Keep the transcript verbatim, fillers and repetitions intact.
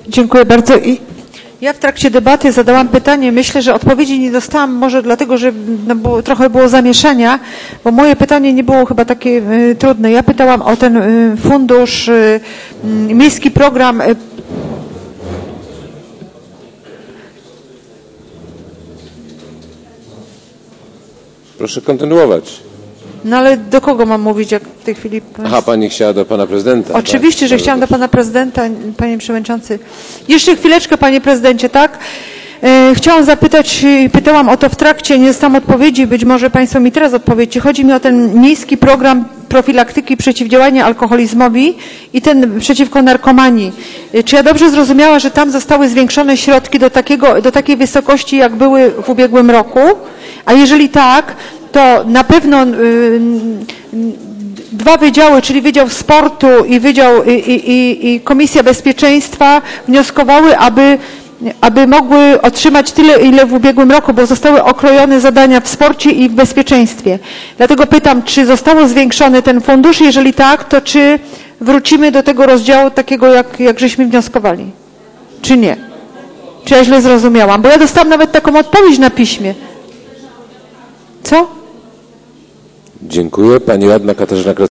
Dziękuję bardzo. I ja w trakcie debaty zadałam pytanie, myślę, że odpowiedzi nie dostałam, może dlatego, że no, było, trochę było zamieszania, bo moje pytanie nie było chyba takie y, trudne. Ja pytałam o ten y, fundusz, y, y, miejski program. Y, Proszę kontynuować. No ale do kogo mam mówić, jak w tej chwili... Aha, pani chciała do pana prezydenta. Oczywiście, tak? że chciałam do pana prezydenta, panie przewodniczący. Jeszcze chwileczkę, panie prezydencie, tak? E, chciałam zapytać, pytałam o to w trakcie, nie dostałam odpowiedzi, być może państwo mi teraz odpowiecie. Chodzi mi o ten miejski program profilaktyki przeciwdziałania alkoholizmowi i ten przeciwko narkomanii. E, czy ja dobrze zrozumiała, że tam zostały zwiększone środki do takiego, do takiej wysokości, jak były w ubiegłym roku? A jeżeli tak, to na pewno y, dwa wydziały, czyli Wydział Sportu i Wydział i, i, i Komisja Bezpieczeństwa wnioskowały, aby, aby mogły otrzymać tyle, ile w ubiegłym roku, bo zostały okrojone zadania w sporcie i w bezpieczeństwie. Dlatego pytam, czy zostało zwiększony ten fundusz? Jeżeli tak, to czy wrócimy do tego rozdziału takiego, jak, jak żeśmy wnioskowali? Czy nie? Czy ja źle zrozumiałam? Bo ja dostałam nawet taką odpowiedź na piśmie. Co? Dziękuję. Pani radna Katarzyna Krasnodębska.